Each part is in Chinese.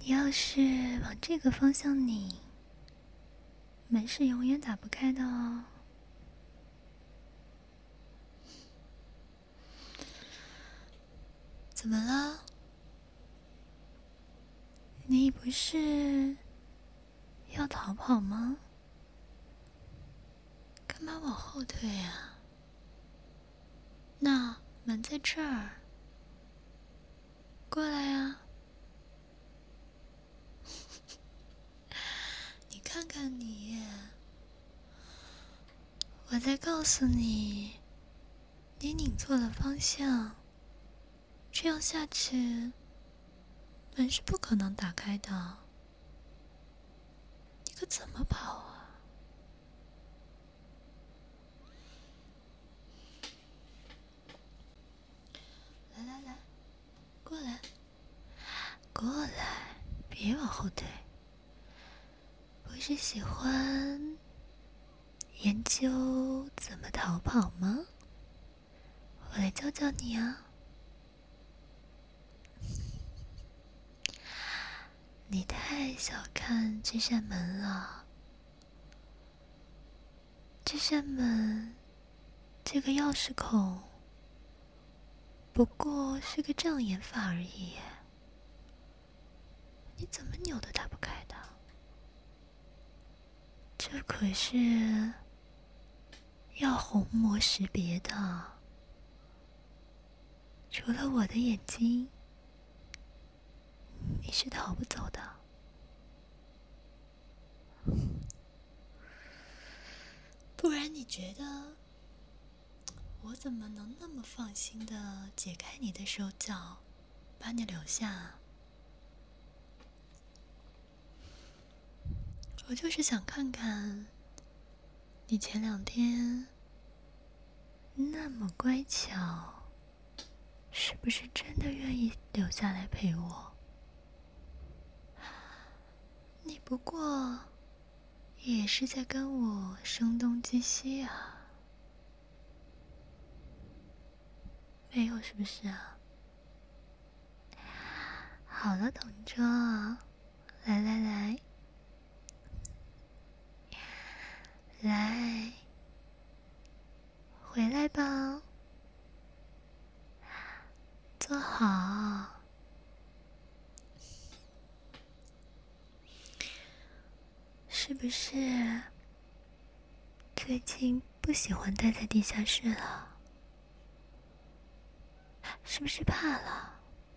你要是往这个方向拧，门是永远打不开的哦。怎么了？你不是要逃跑吗？干嘛往后退啊？那门在这儿，过来啊！你看看你，我在告诉你，你拧错了方向，这样下去，门是不可能打开的。你可怎么跑啊？来来来，过来，过来，别往后退。不是喜欢研究怎么逃跑吗？我来教教你啊。你太小看这扇门了。这扇门，这个钥匙孔，不过是个障眼法而已。你怎么扭都打不开的。这可是要虹膜识别的，除了我的眼睛，你是逃不走的。不然你觉得我怎么能那么放心的解开你的手脚，把你留下？我就是想看看你前2天那么乖巧，是不是真的愿意留下来陪我？你不过也是在跟我声东击西啊，没有是不是啊？好了，同桌，来来来，来，回来吧，坐好。是不是最近不喜欢待在地下室了？是不是怕了？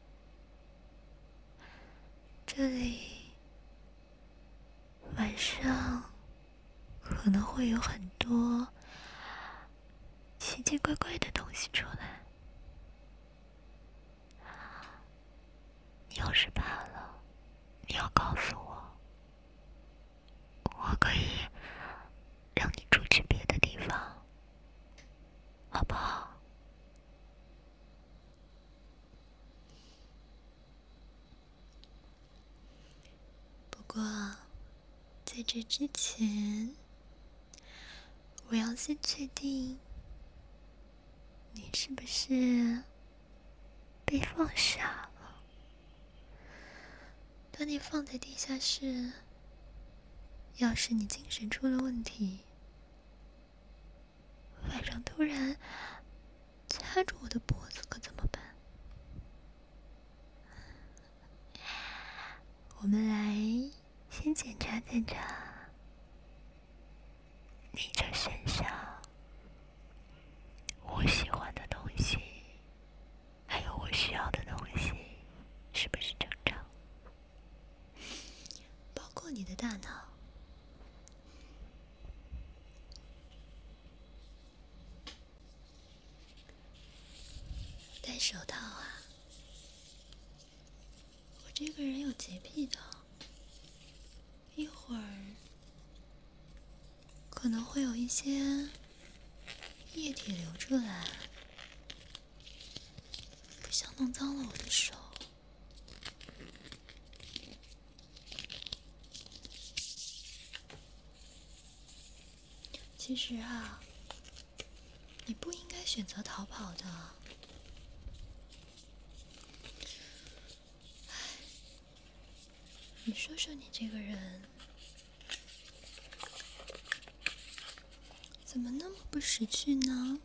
这里晚上可能会有很多奇奇怪怪的东西出来。你要是怕了，你要告诉我，我可以让你住去别的地方，好不好？不过在这之前，我要先确定你是不是被放傻了。把你放在地下室，要是你精神出了问题，晚上突然掐住我的脖子可怎么办？我们来先检查检查你这身上我喜欢的东西，还有我需要的东西，是不是正常？包括你的大脑。戴手套啊！我这个人有洁癖的，一会儿可能会有一些液体流出来，不想弄脏了我的手。其实啊，你不应该选择逃跑的。 你说说你这个人，怎么那么不识趣呢？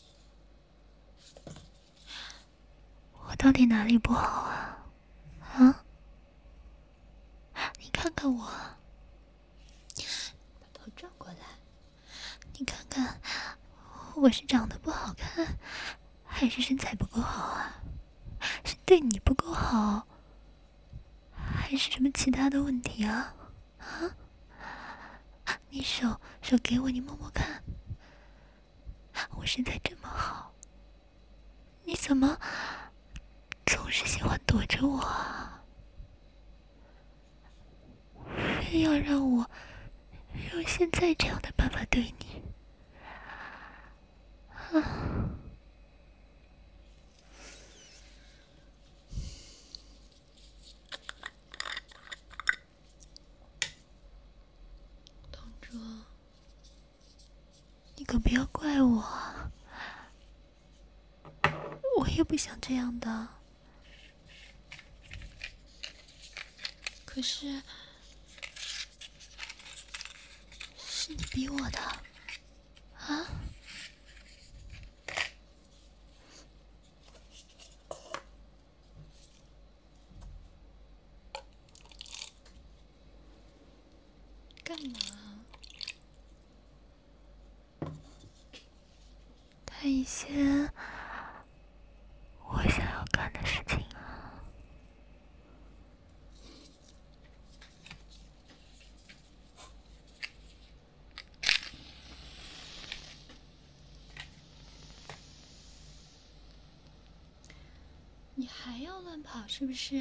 我到底哪里不好啊？啊？你看看我，把头转过来，你看看我是长得不好看，还是身材不够好啊？是对你不够好，还是什么其他的问题啊？啊？你手给我，你摸摸看，我身材这么好，你怎么总是喜欢躲着我啊？非要让我用现在这样的办法对你啊？同桌，你可不要怪我，我也不想这样的。可是，是你逼我的，啊？干嘛？干一些我想要干的事情啊。你还要乱跑是不是？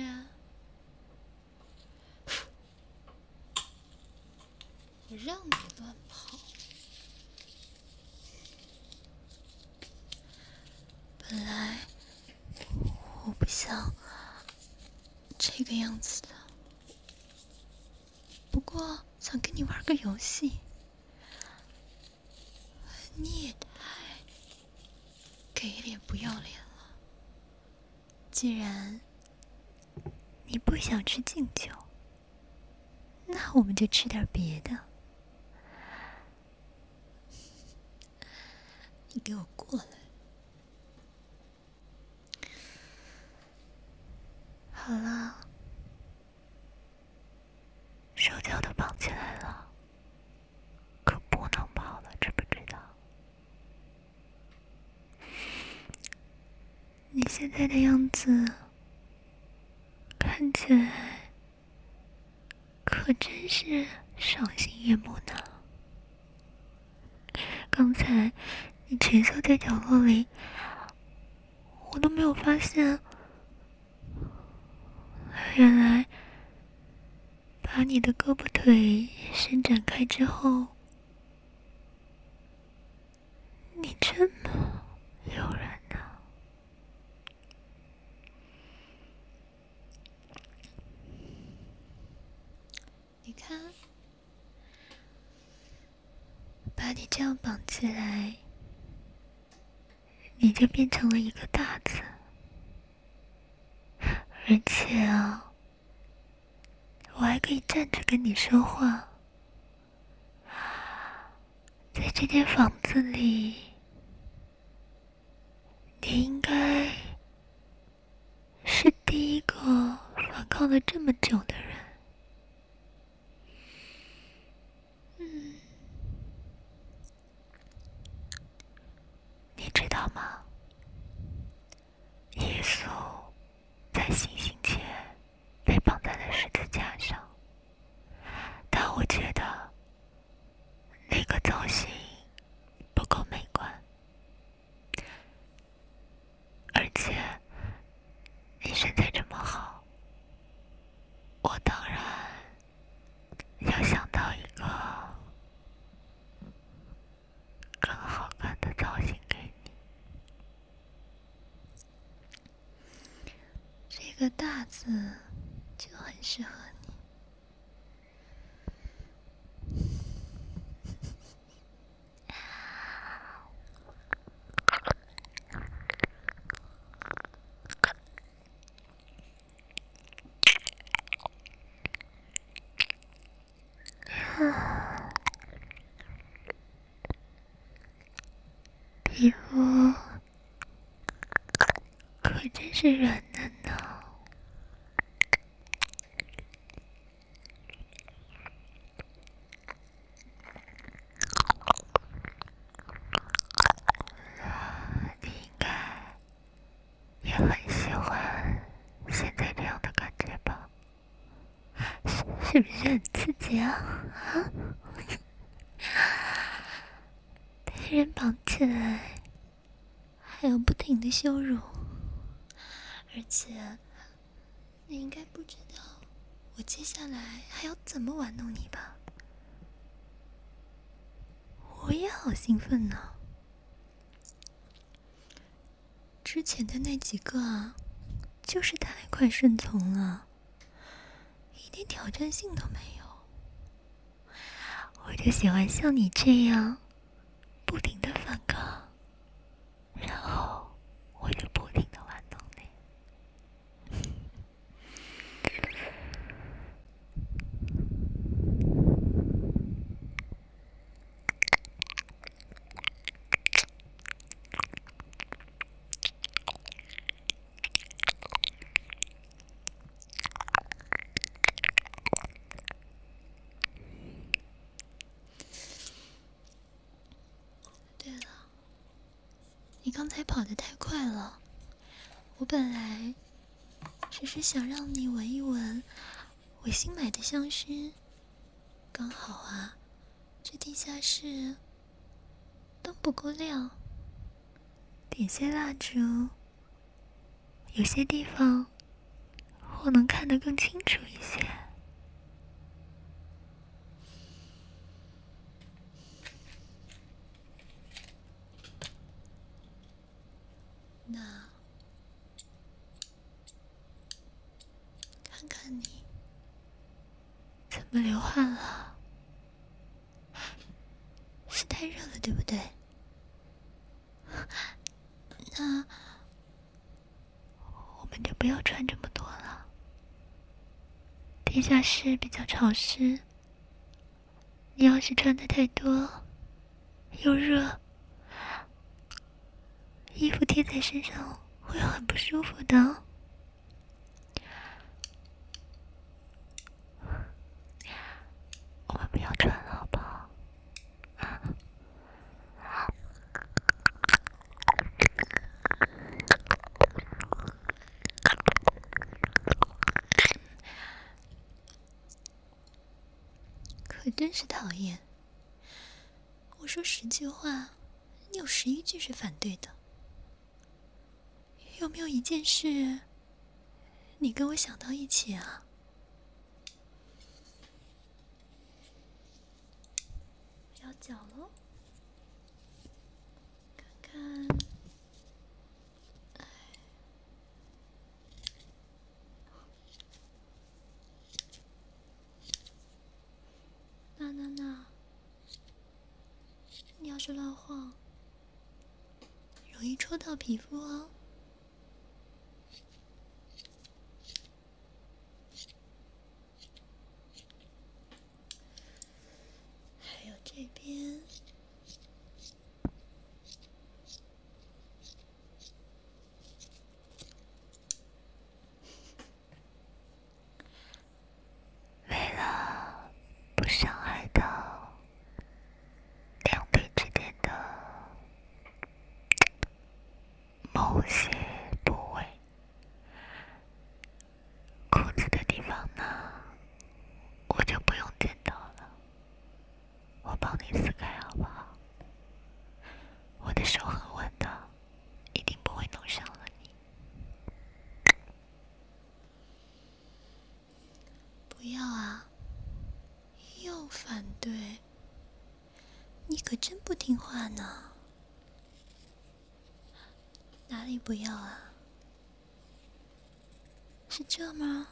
我让你乱跑。本来我不想这个样子的，不过想跟你玩个游戏。你也太给脸不要脸了。既然你不想吃敬酒，那我们就吃点别的。你给我过来。好了，手脚都绑起来了，可不能跑了，知不知道？你现在的样子看起来可真是赏心悦目呢。刚才你蜷缩在角落里，我都没有发现，原来把你的胳膊腿伸展开之后，你这么诱人呢。你看，把你这样绑起来，你就变成了一个大字。而且啊，我还可以站着跟你说话。在这间房子里，你应该是第一个反抗了这么久的人。你知道吗？耶稣在行刑前被绑在了十字架上，但我觉得那个造型不够美观，而且你身材这么好，我当然要想到一个更好看的造型给你。这个大字就很适合你。 皮肤可真是软嫩呢。你应该也很喜欢现在这样的感觉吧？是不是很刺激啊？被人绑起来，还要不停的羞辱，而且你应该不知道我接下来还要怎么玩弄你吧？我也好兴奋呢。之前的那几个啊，就是太快顺从了，一点挑战性都没有。我就喜欢像你这样不停的反抗，然后我就不停的玩弄你。对了，你刚才跑得太快了，我本来只是想让你闻一闻我新买的香薰，刚好啊，这地下室灯不够亮，点些蜡烛，有些地方我能看得更清楚一些。那看看你怎么流汗了？是太热了，对不对？那我们就不要穿这么多了。地下室比较潮湿，你要是穿的太多，又热，衣服贴在身上会很不舒服的。我们不要穿了，好不好？可真是讨厌！我说10句话，你有11句是反对的。有没有一件事，你跟我想到一起啊？不要脚喽，看看，那，你要是乱晃，容易戳到皮肤哦。还有这边，为了不伤害到两腿之间的某些部位，裤子的地方呢，我就不用剪刀了，我帮你撕开好不好？我的手很稳的，一定不会弄伤了你。不要啊！又反对，你可真不听话呢。哪里不要啊？是这吗？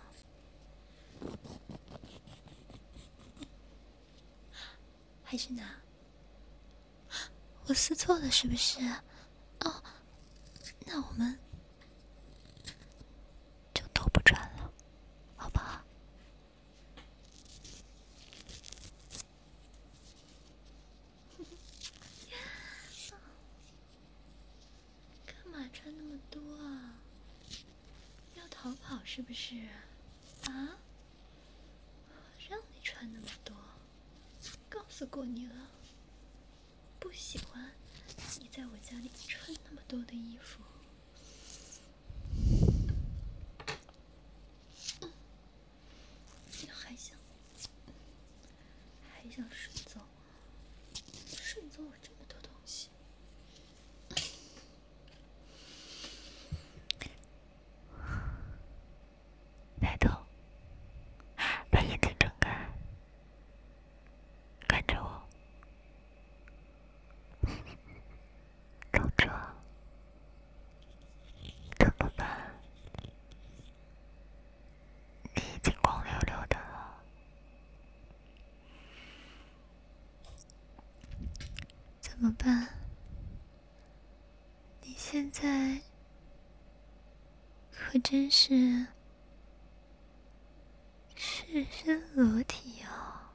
还是哪？我撕错了是不是？哦，那我们就都不穿了，好不好？ 穿那么多啊？要逃跑是不是？啊？让你穿那么多，告诉过你了，不喜欢你在我家里穿那么多的衣服。你还想顺走我这么多东西？ 抬头，把眼睛睁开，看着我。等着，怎么办？你已经光溜溜的了。 怎么办？你现在可真是赤身裸体啊！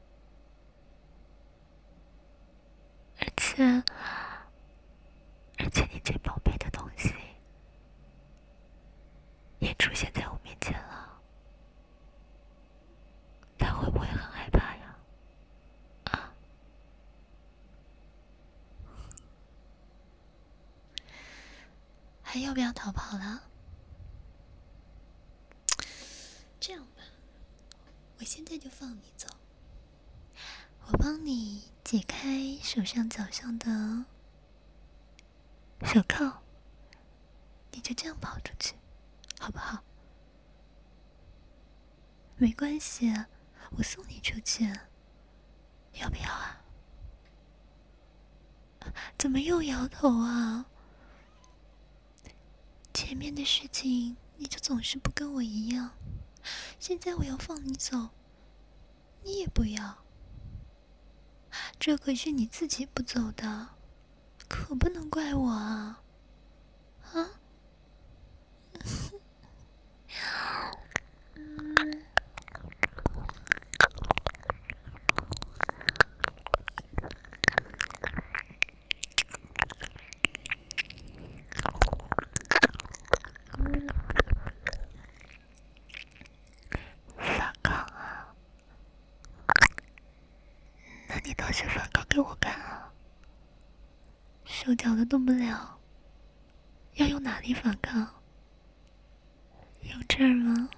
而且你最宝贝的东西也出现在我面前了，他会不会很害怕呀？啊？ 还要不要逃跑了？这样吧，我现在就放你走。我帮你解开手上脚上的手铐，你就这样跑出去，好不好？没关系，我送你出去，要不要啊？怎么又摇头啊？前面的事情你就总是不跟我一样，现在我要放你走，你也不要。这可是你自己不走的，可不能怪我啊！啊？ 反抗啊？那你倒是反抗给我看啊！手脚都动不了，要用哪里反抗？用这儿吗？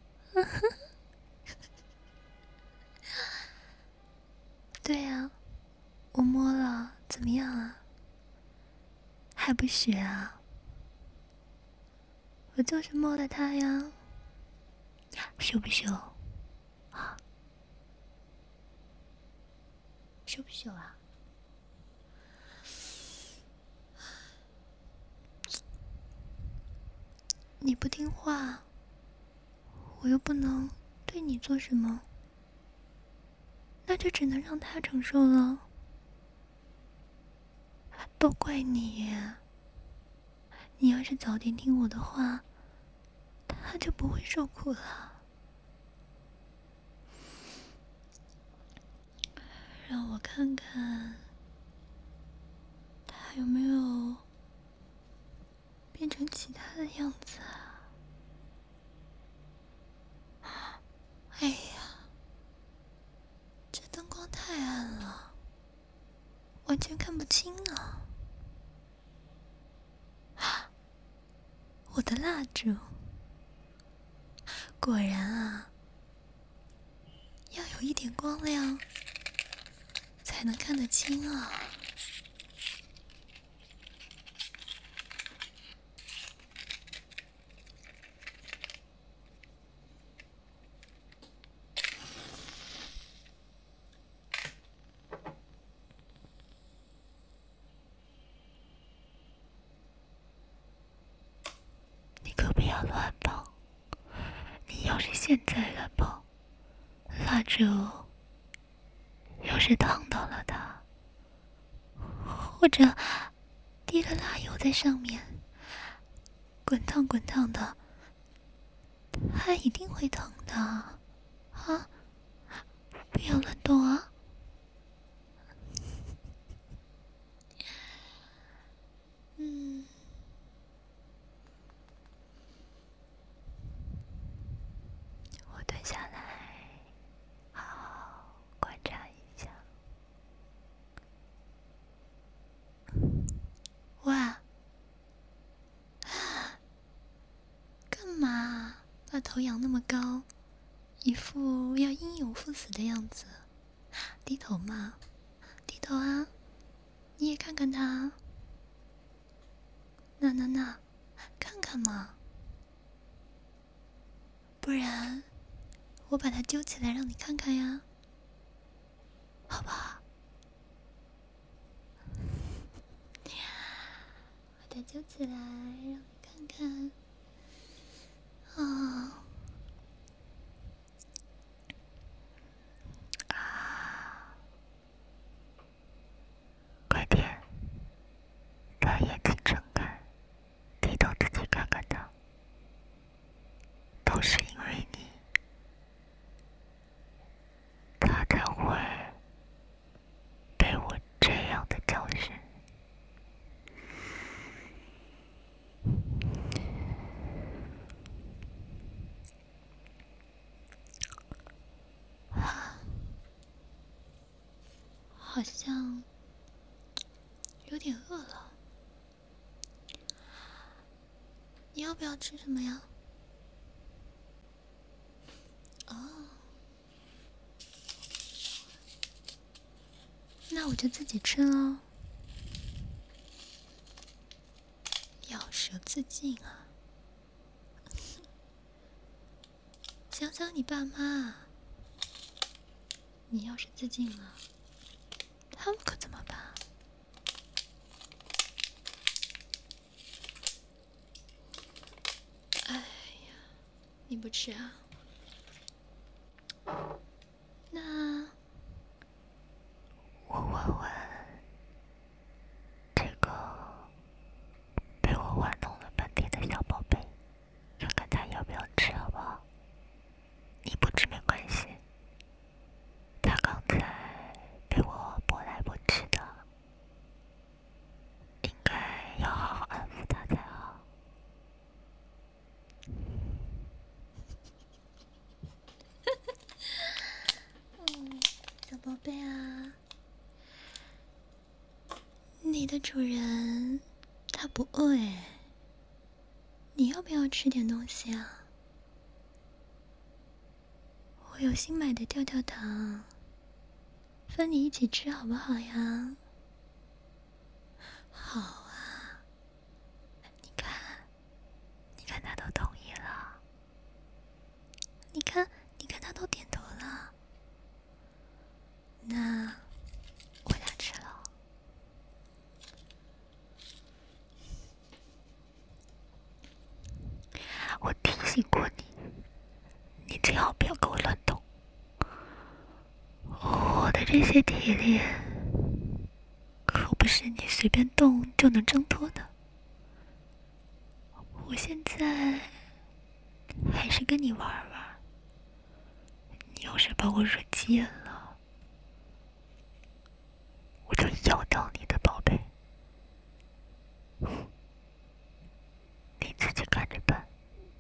对啊，我摸了，怎么样啊？还不学啊？我就是摸了它呀， 羞不羞？ 羞不羞啊？你不听话，我又不能对你做什么，那就只能让他承受了。都怪你，你要是早点听我的话，他就不会受苦了。让我看看，他有没有变成其他的样子啊？哎呀，这灯光太暗了，完全看不清啊！我的蜡烛，果然啊，要有一点光亮才能看得清啊。 你可不要乱碰！你要是现在乱碰，蜡烛要是烫到了它， 或者滴了蜡油在上面，滚烫滚烫的，它一定会疼的啊！不要乱动啊！ 头仰那么高，一副要英勇赴死的样子。低头嘛，低头啊，你也看看他。那，看看嘛，不然我把他揪起来让你看看呀，好不好？把他揪起来让你看看。 快点，把眼睛睁开，低头自己看看他。都是因为你，他才会被我这样的教训。 好像有点饿了，你要不要吃什么呀？那我就自己吃了。咬舌自尽啊！想想你爸妈，你要是自尽了，他们可怎么办？哎呀，你不吃啊？那我问问这个被我玩弄了半天的小宝贝，看看他要不要吃，好不好？你不吃没关系，他刚才被我拨来拨去的，应该要好好安抚他才好。 小宝贝啊，你的主人他不饿哎，你要不要吃点东西啊？我有新买的跳跳糖，分你一起吃好不好呀？好啊，你看他都同意了，你看他都点头了，那我俩吃了。 我提醒过你，你最好不要给我乱动。我的这些铁链可不是你随便动就能挣脱的。我现在还是跟你玩玩，你要是把我惹急眼了，我就咬掉你的宝贝。你自己看着办。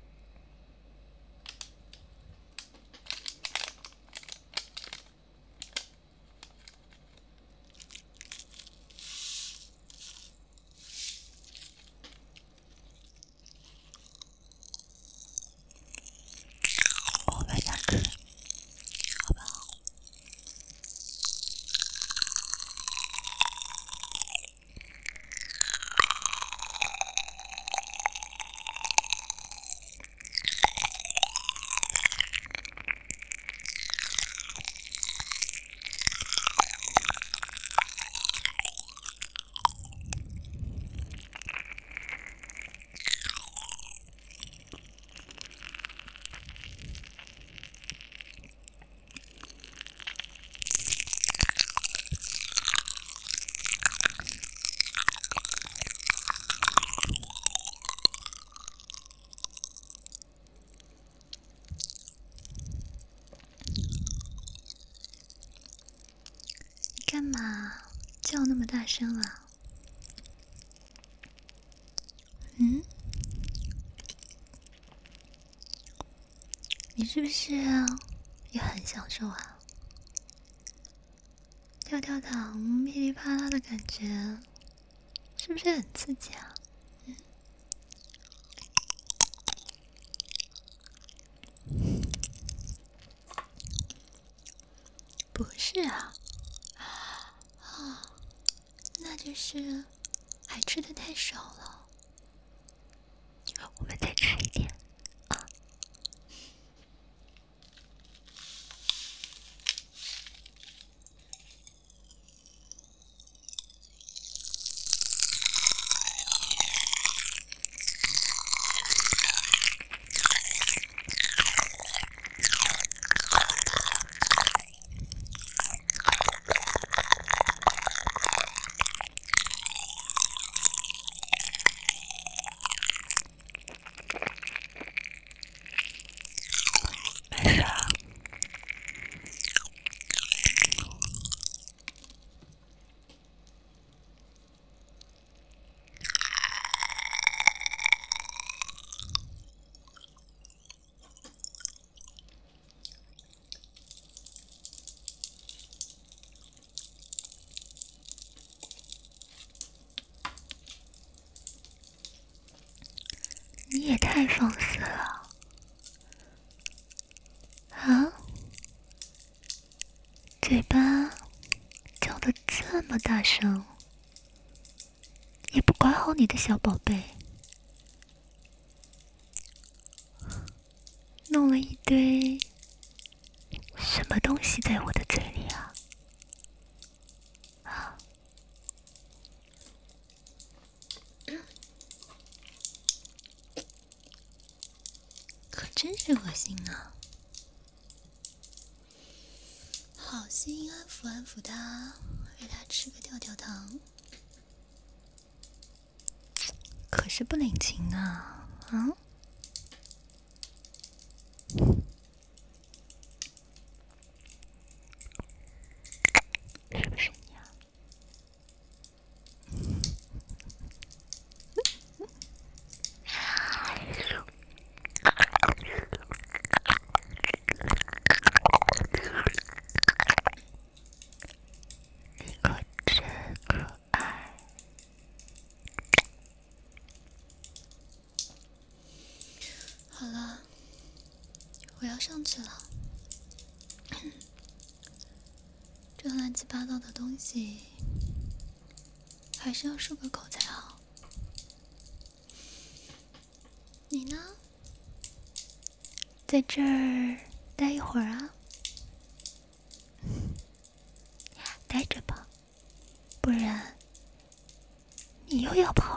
我们两个，好不好？ 干嘛叫那么大声啊？你是不是也很享受啊？跳跳糖噼里啪啦的感觉，是不是很刺激啊？ 是啊，那就是还吃的太少了。 我们再吃一点啊。没事啊。你也太放肆了啊！嘴巴叫得这么大声，也不管好你的小宝贝，弄了一堆什么东西在我的嘴里啊！啊！ 可真是恶心啊！好心安抚安抚他，让他吃个跳跳糖，可是不领情啊！啊？ 是不是你啊？你可真可爱。 好了，我要上去了。这乱七八糟的东西，还是要漱个口才好。你呢？在这儿待一会儿啊？待着吧，不然你又要跑